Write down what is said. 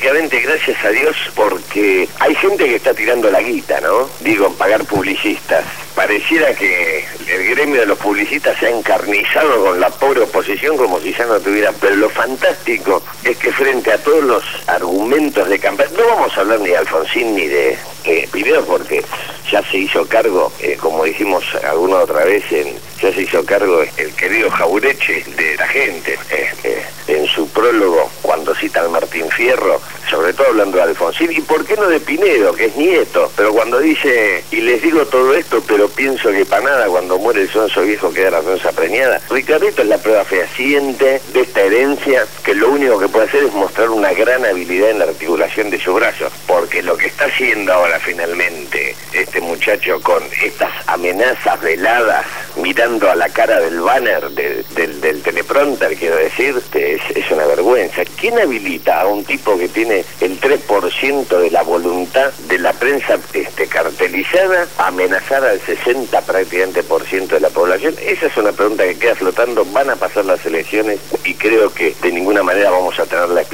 básicamente gracias a Dios, porque hay gente que está tirando la guita, ¿no? Digo, pagar publicistas. Pareciera que el gremio de los publicistas se ha encarnizado con la pobre oposición como si ya no tuviera. Pero lo fantástico es que frente a todos los argumentos de campaña, no vamos a hablar ni de Alfonsín ni de Pinedo, porque ya se hizo cargo, como dijimos alguna otra vez, ya se hizo cargo el querido Jaureche de la gente, en su prólogo, cuando cita al Martín Fierro, sobre todo hablando de Alfonsín, y por qué no de Pinedo, que es nieto, pero cuando dice, y les digo todo esto, pero pienso que para nada, cuando muere el sonso viejo queda la sonsa preñada. Ricardito es la prueba fehaciente de esta herencia, que lo único que puede hacer es mostrar una gran habilidad en la articulación de sus brazos, porque lo que está haciendo ahora finalmente este muchacho con estas amenazas veladas, mirando a la cara del banner del teleprompter, quiero decir, es una vergüenza. ¿Quién habilita a un tipo que tiene el 3% de la voluntad de la prensa cartelizada a amenazar al 60 prácticamente por ciento de la población? Esa es una pregunta que queda flotando. Van a pasar las elecciones y creo que de ninguna manera vamos a tener la